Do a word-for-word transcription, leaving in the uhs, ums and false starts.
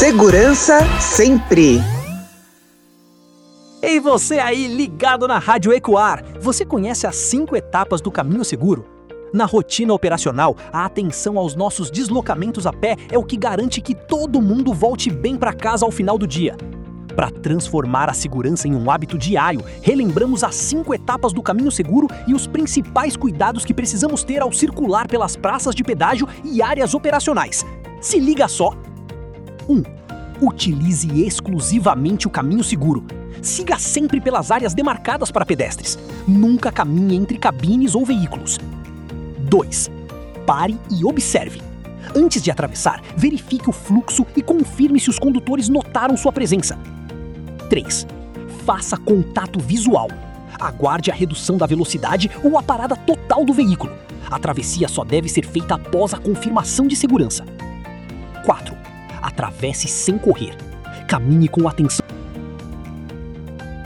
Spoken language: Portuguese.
Segurança sempre. Ei, você aí ligado na Rádio Ecoar, você conhece as cinco etapas do caminho seguro? Na rotina operacional, a atenção aos nossos deslocamentos a pé é o que garante que todo mundo volte bem para casa ao final do dia. Para transformar a segurança em um hábito diário, relembramos as cinco etapas do caminho seguro e os principais cuidados que precisamos ter ao circular pelas praças de pedágio e áreas operacionais. Se liga só! um. Utilize exclusivamente o caminho seguro. Siga sempre pelas áreas demarcadas para pedestres. Nunca caminhe entre cabines ou veículos. dois. Pare e observe. Antes de atravessar, verifique o fluxo e confirme se os condutores notaram sua presença. três. Faça contato visual. Aguarde a redução da velocidade ou a parada total do veículo. A travessia só deve ser feita após a confirmação de segurança. quatro. Atravesse sem correr. Caminhe com atenção.